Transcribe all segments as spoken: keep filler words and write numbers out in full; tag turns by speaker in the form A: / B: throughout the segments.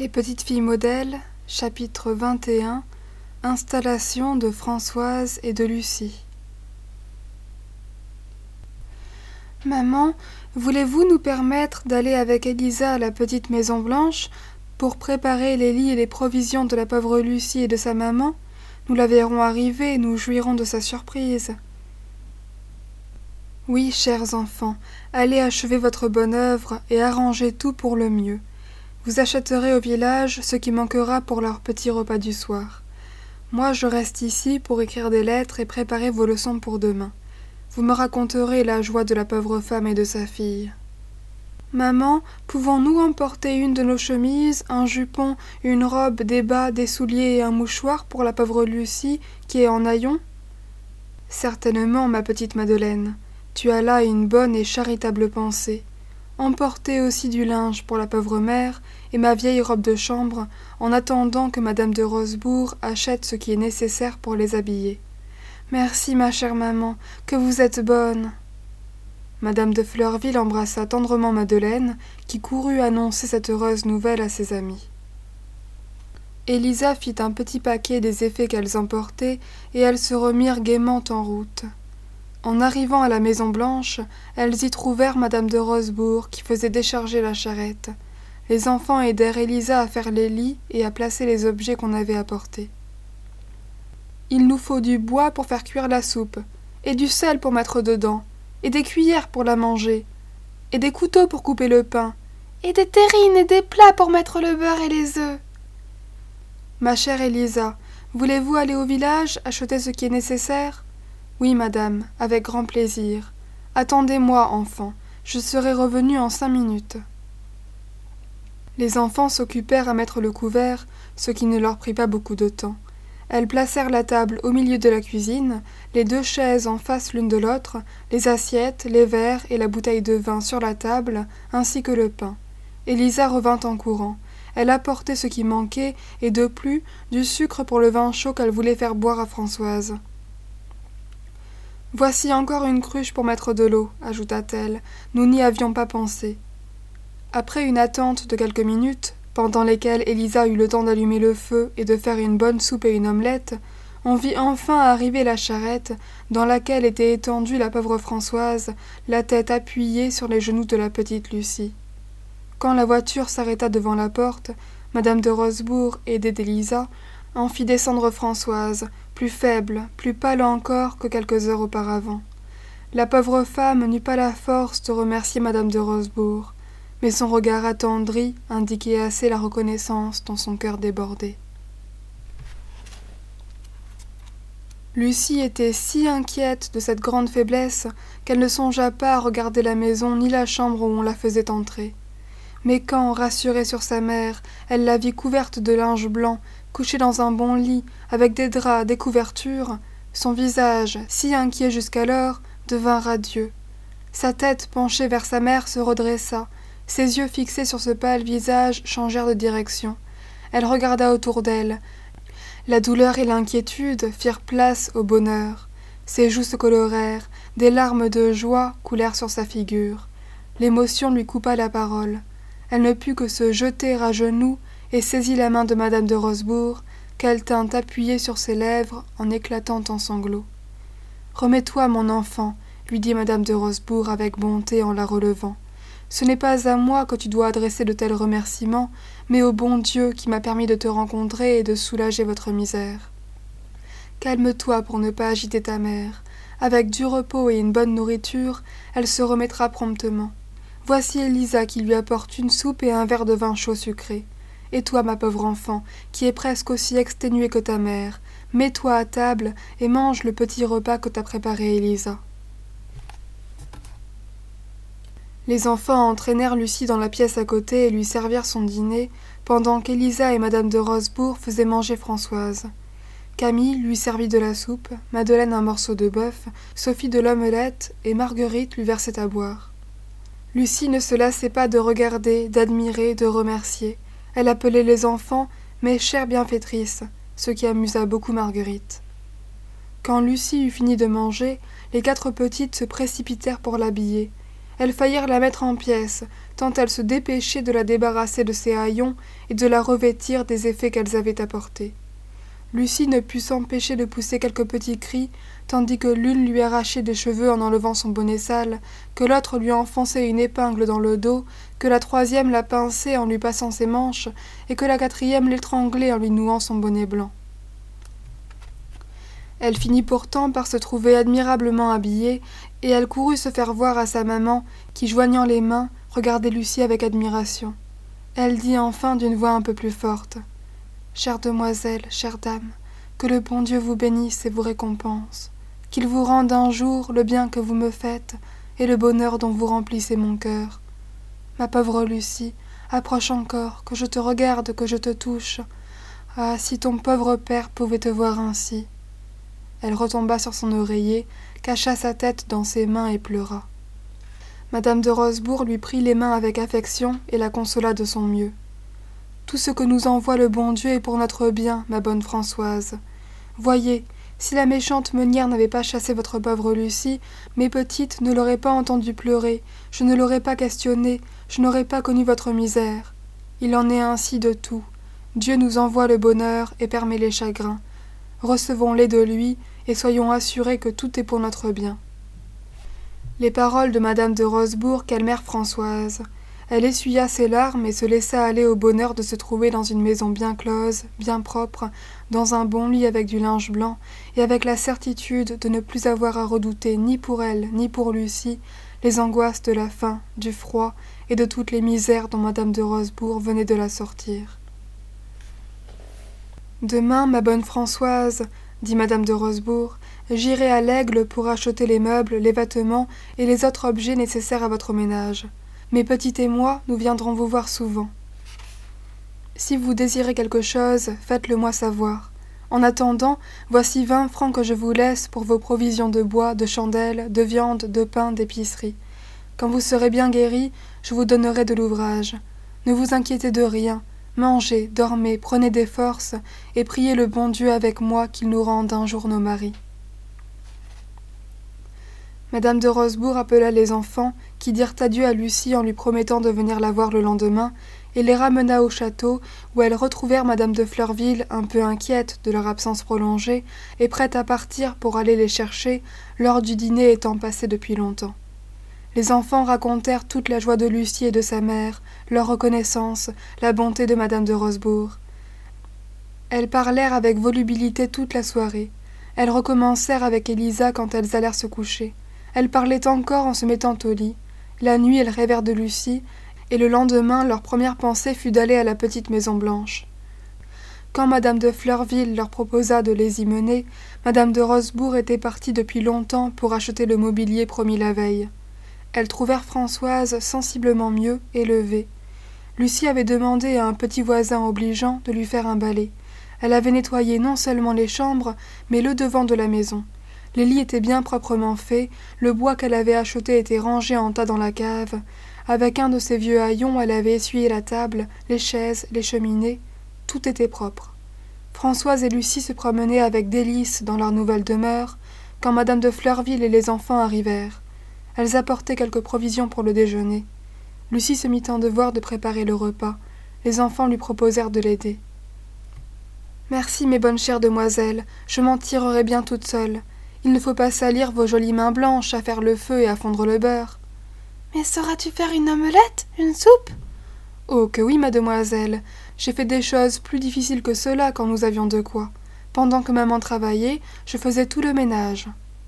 A: Les petites filles modèles, chapitre vingt et un, installation de Françoise et de Lucie. Maman, voulez-vous nous permettre d'aller avec Élisa à la petite Maison Blanche pour préparer les lits et les provisions de la pauvre Lucie et de sa maman? Nous la verrons arriver et nous jouirons de sa surprise. Oui, chers enfants, allez achever votre bonne œuvre et arrangez tout pour le mieux. Vous achèterez au village ce qui manquera pour leur petit repas du soir. Moi, je reste ici pour écrire des lettres et préparer vos leçons pour demain. Vous me raconterez la joie de la pauvre femme et de sa fille. Maman, pouvons-nous emporter une de nos chemises, un jupon, une robe, des bas, des souliers et un mouchoir pour la pauvre Lucie qui est en haillons? Certainement, ma petite Madeleine. Tu as là une bonne et charitable pensée. Emportez aussi du linge pour la pauvre mère et ma vieille robe de chambre en attendant que madame de Rosebourg achète ce qui est nécessaire pour les habiller. Merci, ma chère maman, que vous êtes bonne. Madame de Fleurville embrassa tendrement Madeleine, qui courut annoncer cette heureuse nouvelle à ses amis. Élisa fit un petit paquet des effets qu'elles emportaient, et elles se remirent gaiement en route. En arrivant à la Maison Blanche, elles y trouvèrent madame de Rosebourg, qui faisait décharger la charrette. Les enfants aidèrent Élisa à faire les lits et à placer les objets qu'on avait apportés. Il nous faut du bois pour faire cuire la soupe, et du sel pour mettre dedans, et des cuillères pour la manger, et des couteaux pour couper le pain, et des terrines et des plats pour mettre le beurre et les œufs. Ma chère Élisa, voulez-vous aller au village acheter ce qui est nécessaire? Oui, madame, avec grand plaisir. Attendez-moi, enfants, je serai revenue en cinq minutes. Les enfants s'occupèrent à mettre le couvert, ce qui ne leur prit pas beaucoup de temps. Elles placèrent la table au milieu de la cuisine, les deux chaises en face l'une de l'autre, les assiettes, les verres et la bouteille de vin sur la table, ainsi que le pain. Élisa revint en courant. Elle apportait ce qui manquait, et de plus, du sucre pour le vin chaud qu'elle voulait faire boire à Françoise. « Voici encore une cruche pour mettre de l'eau, » ajouta-t-elle. « Nous n'y avions pas pensé. » Après une attente de quelques minutes, pendant lesquelles Élisa eut le temps d'allumer le feu et de faire une bonne soupe et une omelette, on vit enfin arriver la charrette dans laquelle était étendue la pauvre Françoise, la tête appuyée sur les genoux de la petite Lucie. Quand la voiture s'arrêta devant la porte, madame de Rosebourg, aidée d'Élisa, en fit descendre Françoise, plus faible, plus pâle encore que quelques heures auparavant. La pauvre femme n'eut pas la force de remercier madame de Rosebourg, mais son regard attendri indiquait assez la reconnaissance dont son cœur débordait. Lucie était si inquiète de cette grande faiblesse qu'elle ne songea pas à regarder la maison ni la chambre où on la faisait entrer. Mais quand, rassurée sur sa mère, elle la vit couverte de linge blanc, couchée dans un bon lit, avec des draps, des couvertures, son visage, si inquiet jusqu'alors, devint radieux. Sa tête penchée vers sa mère se redressa, ses yeux fixés sur ce pâle visage changèrent de direction. Elle regarda autour d'elle. La douleur et l'inquiétude firent place au bonheur. Ses joues se colorèrent, des larmes de joie coulèrent sur sa figure. L'émotion lui coupa la parole. Elle ne put que se jeter à genoux et saisit la main de madame de Rosebourg, qu'elle tint appuyée sur ses lèvres en éclatant en sanglots. « Remets-toi, mon enfant, » lui dit madame de Rosebourg avec bonté en la relevant. « Ce n'est pas à moi que tu dois adresser de tels remerciements, mais au bon Dieu qui m'a permis de te rencontrer et de soulager votre misère. Calme-toi pour ne pas agiter ta mère. Avec du repos et une bonne nourriture, elle se remettra promptement. Voici Élisa qui lui apporte une soupe et un verre de vin chaud sucré. Et toi, ma pauvre enfant, qui es presque aussi exténuée que ta mère, mets-toi à table et mange le petit repas que t'a préparé Élisa. » Les enfants entraînèrent Lucie dans la pièce à côté et lui servirent son dîner, pendant qu'Élisa et madame de Rosebourg faisaient manger Françoise. Camille lui servit de la soupe, Madeleine un morceau de bœuf, Sophie de l'omelette et Marguerite lui versait à boire. Lucie ne se lassait pas de regarder, d'admirer, de remercier. Elle appelait les enfants « mes chères bienfaitrices », ce qui amusa beaucoup Marguerite. Quand Lucie eut fini de manger, les quatre petites se précipitèrent pour l'habiller. elles faillirent la mettre en pièces, tant elles se dépêchaient de la débarrasser de ses haillons et de la revêtir des effets qu'elles avaient apportés. Lucie ne put s'empêcher de pousser quelques petits cris, tandis que l'une lui arrachait des cheveux en enlevant son bonnet sale, que l'autre lui enfonçait une épingle dans le dos, que la troisième la pinçait en lui passant ses manches, et que la quatrième l'étranglait en lui nouant son bonnet blanc. Elle finit pourtant par se trouver admirablement habillée, et elle courut se faire voir à sa maman, qui, joignant les mains, regardait Lucie avec admiration. Elle dit enfin d'une voix un peu plus forte: « Chère demoiselle, chère dame, que le bon Dieu vous bénisse et vous récompense, qu'il vous rende un jour le bien que vous me faites et le bonheur dont vous remplissez mon cœur. Ma pauvre Lucie, approche encore, que je te regarde, que je te touche. Ah, si ton pauvre père pouvait te voir ainsi !» Elle retomba sur son oreiller, cacha sa tête dans ses mains et pleura. Madame de Rosebourg lui prit les mains avec affection et la consola de son mieux. « Tout ce que nous envoie le bon Dieu est pour notre bien, ma bonne Françoise. Voyez, si la méchante meunière n'avait pas chassé votre pauvre Lucie, mes petites ne l'auraient pas entendue pleurer, je ne l'aurais pas questionnée, je n'aurais pas connu votre misère. Il en est ainsi de tout. Dieu nous envoie le bonheur et permet les chagrins. Recevons-les de lui, et soyons assurés que tout est pour notre bien. » Les paroles de madame de Rosebourg calmèrent Françoise. Elle essuya ses larmes et se laissa aller au bonheur de se trouver dans une maison bien close, bien propre, dans un bon lit avec du linge blanc, et avec la certitude de ne plus avoir à redouter ni pour elle, ni pour Lucie, les angoisses de la faim, du froid et de toutes les misères dont madame de Rosebourg venait de la sortir. « Demain, ma bonne Françoise, dit madame de Rosebourg, j'irai à l'Aigle pour acheter les meubles, les vêtements et les autres objets nécessaires à votre ménage. Mes petites et moi, nous viendrons vous voir souvent. Si vous désirez quelque chose, faites-le moi savoir. En attendant, voici vingt francs que je vous laisse pour vos provisions de bois, de chandelles, de viande, de pain, d'épicerie. Quand vous serez bien guéri, je vous donnerai de l'ouvrage. Ne vous inquiétez de rien. Mangez, dormez, prenez des forces, et priez le bon Dieu avec moi qu'il nous rende un jour nos maris. » Madame de Rosebourg appela les enfants, qui dirent adieu à Lucie en lui promettant de venir la voir le lendemain, et les ramena au château, où elles retrouvèrent madame de Fleurville un peu inquiète de leur absence prolongée, et prête à partir pour aller les chercher, l'heure du dîner étant passée depuis longtemps. Les enfants racontèrent toute la joie de Lucie et de sa mère, leur reconnaissance, la bonté de madame de Rosebourg. Elles parlèrent avec volubilité toute la soirée. Elles recommencèrent avec Élisa quand elles allèrent se coucher. Elles parlaient encore en se mettant au lit. La nuit, elles rêvèrent de Lucie, et le lendemain, leur première pensée fut d'aller à la petite Maison Blanche. Quand madame de Fleurville leur proposa de les y mener, madame de Rosebourg était partie depuis longtemps pour acheter le mobilier promis la veille. Elles trouvèrent Françoise sensiblement mieux, élevée. Lucie avait demandé à un petit voisin obligeant de lui faire un balai. Elle avait nettoyé non seulement les chambres, mais le devant de la maison. Les lits étaient bien proprement faits, le bois qu'elle avait acheté était rangé en tas dans la cave. Avec un de ses vieux haillons, elle avait essuyé la table, les chaises, les cheminées. Tout était propre. Françoise et Lucie se promenaient avec délices dans leur nouvelle demeure, quand madame de Fleurville et les enfants arrivèrent. Elles apportaient quelques provisions pour le déjeuner. Lucie se mit en devoir de préparer le repas. Les enfants lui proposèrent de l'aider. « Merci, mes bonnes chères demoiselles, je m'en tirerai bien toute seule. Il ne faut pas salir vos jolies mains blanches à faire le feu et à fondre le beurre. »« Mais sauras-tu faire une omelette, une soupe ?»« Oh, que oui, mademoiselle. J'ai fait des choses plus difficiles que cela quand nous avions de quoi. Pendant que maman travaillait, je faisais tout le ménage. »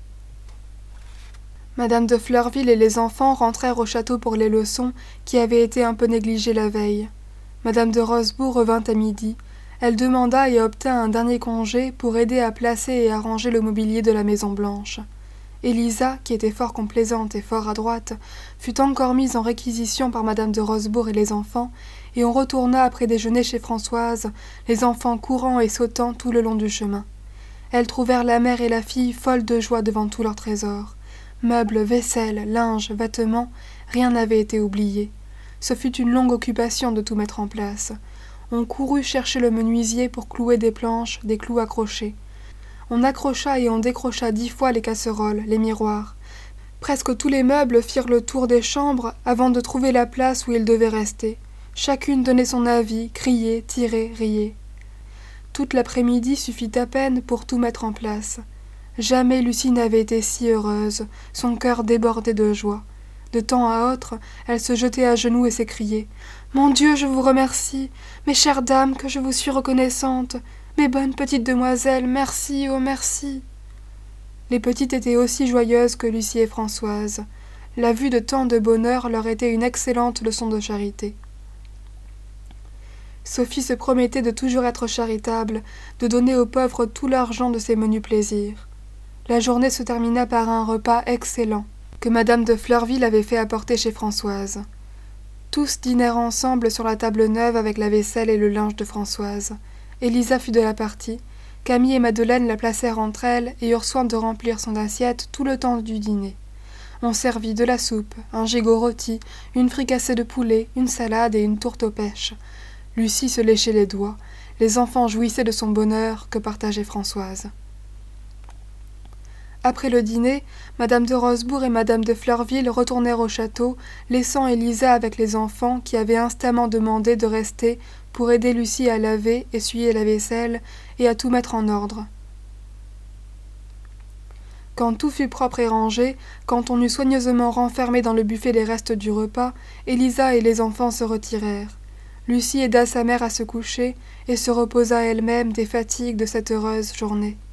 A: Madame de Fleurville et les enfants rentrèrent au château pour les leçons qui avaient été un peu négligées la veille. Madame de Rosebourg revint à midi. Elle demanda et obtint un dernier congé pour aider à placer et arranger le mobilier de la Maison Blanche. Élisa, qui était fort complaisante et fort adroite, fut encore mise en réquisition par madame de Rosebourg et les enfants, et on retourna après déjeuner chez Françoise, les enfants courant et sautant tout le long du chemin. Elles trouvèrent la mère et la fille folles de joie devant tous leurs trésors. Meubles, vaisselle, linge, vêtements, rien n'avait été oublié. Ce fut une longue occupation de tout mettre en place. On courut chercher le menuisier pour clouer des planches, des clous accrochés. On accrocha et on décrocha dix fois les casseroles, les miroirs. Presque tous les meubles firent le tour des chambres avant de trouver la place où ils devaient rester. Chacune donnait son avis, criait, tirait, riait. Toute l'après-midi suffit à peine pour tout mettre en place. Jamais Lucie n'avait été si heureuse, son cœur débordait de joie. De temps à autre, elle se jetait à genoux et s'écriait « Mon Dieu, je vous remercie, mes chères dames, que je vous suis reconnaissante, mes bonnes petites demoiselles, merci, oh merci !» Les petites étaient aussi joyeuses que Lucie et Françoise. La vue de tant de bonheur leur était une excellente leçon de charité. Sophie se promettait de toujours être charitable, de donner aux pauvres tout l'argent de ses menus plaisirs. La journée se termina par un repas excellent, que madame de Fleurville avait fait apporter chez Françoise. Tous dînèrent ensemble sur la table neuve avec la vaisselle et le linge de Françoise. Élisa fut de la partie. Camille et Madeleine la placèrent entre elles et eurent soin de remplir son assiette tout le temps du dîner. On servit de la soupe, un gigot rôti, une fricassée de poulet, une salade et une tourte aux pêches. Lucie se léchait les doigts. Les enfants jouissaient de son bonheur que partageait Françoise. Après le dîner, madame de Rosebourg et madame de Fleurville retournèrent au château, laissant Élisa avec les enfants qui avaient instamment demandé de rester pour aider Lucie à laver, essuyer la vaisselle et à tout mettre en ordre. Quand tout fut propre et rangé, quand on eut soigneusement renfermé dans le buffet les restes du repas, Élisa et les enfants se retirèrent. Lucie aida sa mère à se coucher et se reposa elle-même des fatigues de cette heureuse journée.